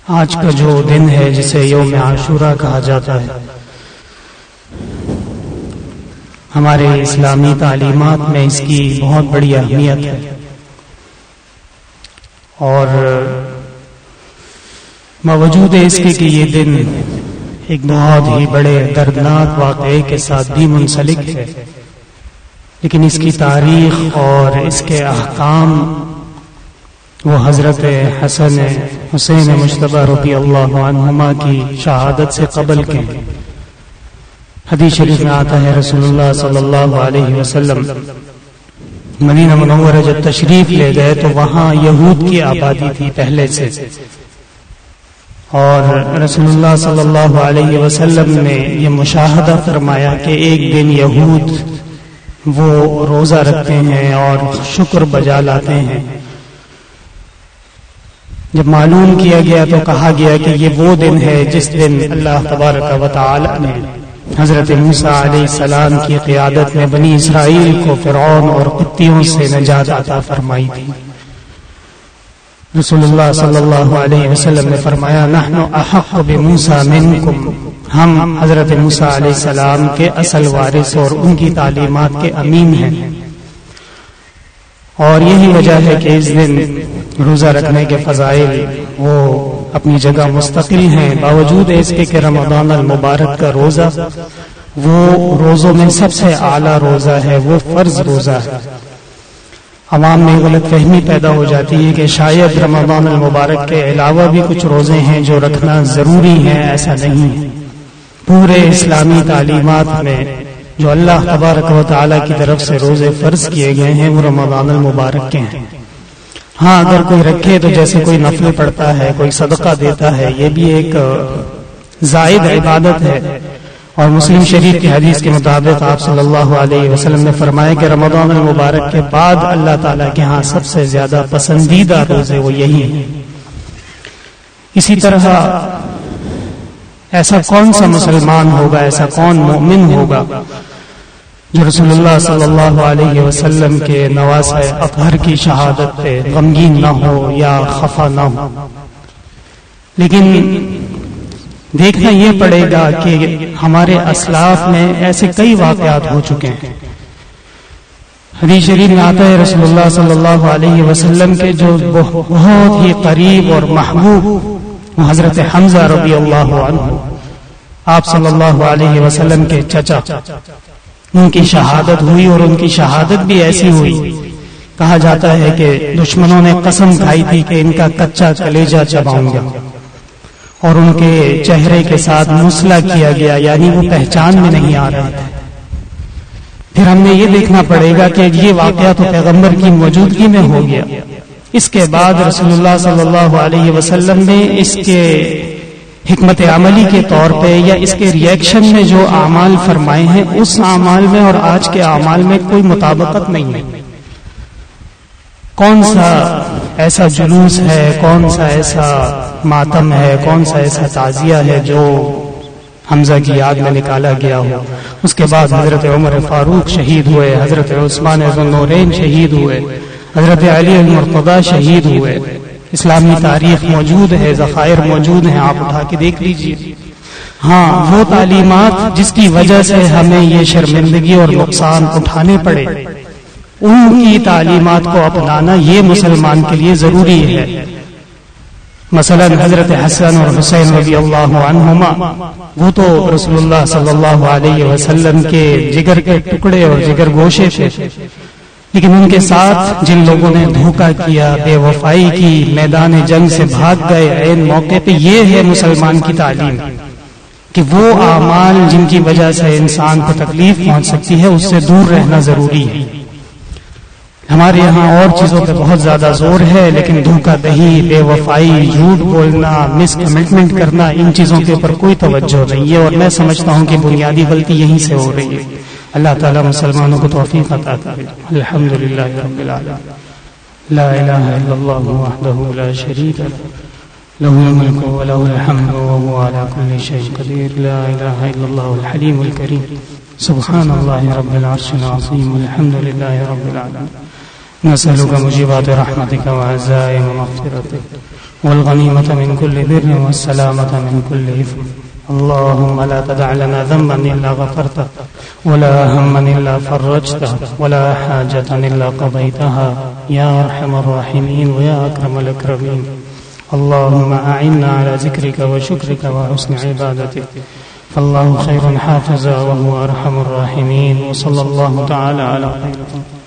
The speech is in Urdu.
آج کا جو دن ہے جسے یوم عاشورہ کہا جاتا ہے، ہمارے اسلامی تعلیمات میں اس کی بہت بڑی اہمیت ہے، اور باوجود اس کے کہ یہ دن ایک بہت ہی بڑے دردناک واقعے کے ساتھ بھی منسلک ہے، لیکن اس کی تاریخ اور اس کے احکام وہ حضرت حسن حسین مجتبی رضی اللہ عنہما کی شہادت سے قبل کے ہیں۔ حدیث شریف میں آتا ہے رسول اللہ صلی اللہ علیہ وسلم مدینہ منورہ جب تشریف لے گئے تو وہاں یہود کی آبادی تھی پہلے سے، اور رسول اللہ صلی اللہ علیہ وسلم نے یہ مشاہدہ فرمایا کہ ایک دن یہود وہ روزہ رکھتے ہیں اور شکر بجا لاتے ہیں۔ جب معلوم کیا گیا تو کہا گیا کہ یہ وہ دن ہے جس دن اللہ تبارک و تعالی نے حضرت موسیٰ علیہ السلام کی قیادت میں بنی اسرائیل کو فرعون اور قبطیوں سے نجات عطا فرمائی تھی۔ رسول اللہ صلی اللہ علیہ وسلم نے فرمایا نحن احق بموسیٰ منکم، ہم حضرت موسیٰ علیہ السلام کے اصل وارث اور ان کی تعلیمات کے امین ہیں، اور یہی وجہ ہے کہ اس دن روزہ رکھنے کے فضائل وہ اپنی جگہ مستقل ہیں، باوجود اس کے کہ رمضان المبارک کا روزہ وہ روزوں میں سب سے اعلیٰ روزہ ہے، وہ فرض روزہ ہے۔ عوام میں غلط فہمی پیدا ہو جاتی ہے کہ شاید رمضان المبارک کے علاوہ بھی کچھ روزے ہیں جو رکھنا ضروری ہیں، ایسا نہیں ہے۔ پورے اسلامی تعلیمات میں جو اللہ تبارک و تعالی کی طرف سے روزے فرض کیے گئے ہیں وہ رمضان المبارک کے ہیں۔ ہاں اگر کوئی رکھے تو جیسے کوئی نفل پڑھتا ہے، کوئی صدقہ دیتا ہے، یہ بھی ایک زائد عبادت ہے، اور مسلم شریف کی حدیث کے مطابق آپ صلی اللہ علیہ وسلم نے فرمایا کہ رمضان المبارک کے بعد اللہ تعالیٰ کے ہاں سب سے زیادہ پسندیدہ روزے وہ یہی ہیں۔ اسی طرح ایسا کون سا مسلمان ہوگا، ایسا کون مومن ہوگا جو رسول اللہ صلی اللہ علیہ وسلم کے نواسہ اطہر کی شہادت پہ غمگین نہ ہو یا خفا نہ ہو؟ لیکن دیکھنا یہ پڑے گا کہ ہمارے اسلاف میں ایسے کئی واقعات ہو چکے ہیں۔ حدیث شریف میں آتا ہے رسول اللہ صلی اللہ علیہ وسلم کے جو بہت ہی قریب اور محبوب وہ حضرت حمزہ رضی اللہ عنہ، آپ صلی اللہ علیہ وسلم کے چچا، ان کی شہادت ہوئی، اور ان کی شہادت بھی ایسی ہوئی، کہا جاتا ہے کہ دشمنوں نے قسم کھائی تھی کہ ان کا کچا کلیجہ چباؤں گا، اور ان کے چہرے کے ساتھ مسلح کیا گیا، یعنی وہ پہچان میں نہیں آ رہے تھے۔ پھر ہم نے یہ دیکھنا پڑے گا کہ یہ واقعہ تو پیغمبر کی موجودگی میں ہو گیا، اس کے بعد رسول اللہ صلی اللہ علیہ وسلم نے اس کے حکمت عملی کے طور پہ یا اس کے ریئیکشن میں جو اعمال فرمائے ہیں، اس اعمال میں اور آج کے اعمال میں کوئی مطابقت نہیں ہے۔ کون سا ایسا جلوس ہے، کون سا ایسا ماتم ہے، کون سا ایسا تعزیہ ہے جو حمزہ کی یاد میں نکالا گیا ہو؟ اس کے بعد حضرت عمر فاروق شہید ہوئے، حضرت عثمان ذو النورین شہید ہوئے، حضرت علی المرتضی شہید ہوئے۔ اسلامی تاریخ موجود ہے، ذخائر موجود ہیں، آپ اٹھا کے دیکھ لیجئے۔ ہاں وہ تعلیمات جس کی وجہ سے ہمیں یہ شرمندگی اور نقصان اٹھانے پڑے، ان کی تعلیمات کو اپنانا یہ مسلمان کے لیے ضروری ہے۔ مثلا حضرت حسن اور حسین رضی اللہ عنہما، وہ تو رسول اللہ صلی اللہ علیہ وسلم کے جگر کے ٹکڑے اور جگر گوشے تھے، لیکن ان کے ساتھ جن لوگوں نے دھوکہ کیا، بے وفائی کی، میدان جنگ سے بھاگ گئے عین موقع پہ، یہ ہے مسلمان کی تعلیم کہ وہ اعمال جن کی وجہ سے انسان کو تکلیف پہنچ سکتی ہے اس سے دور رہنا ضروری ہے۔ ہمارے یہاں اور چیزوں پہ بہت زیادہ زور ہے، لیکن دھوکہ دہی، بے وفائی، جھوٹ بولنا، مس کمٹمنٹ کرنا، ان چیزوں کے اوپر کوئی توجہ نہیں ہے، اور میں سمجھتا ہوں کہ بنیادی غلطی یہیں سے ہو رہی ہے۔ اللہ تعالیٰ مسلمانوں کو توفیق عطا کرے۔ الحمدللہ رب العالمین، لا الہ الا اللہ وحدہ لا شریک لہ، لہ الملک ولہ الحمد وهو على كل شيء قدیر، لا الہ الا اللہ الحلیم الکریم، سبحان اللہ رب العرش العظیم، الحمدللہ رب العالمین۔ نسألك موجبات رحمتك وعزائم مغفرتك والغنيمة من كل بر والسلامة من كل إثم. اللهم لا تدع لنا ذنبا إلا غفرته ولا هما إلا فرجته ولا حاجة إلا قضيتها يا أرحم الراحمين ويا أكرم الأكرمين. اللهم أعنا على ذكرك وشكرك وحسن عبادتك، فالله خير حافظا وهو أرحم الراحمين. وصلى الله تعالى على خير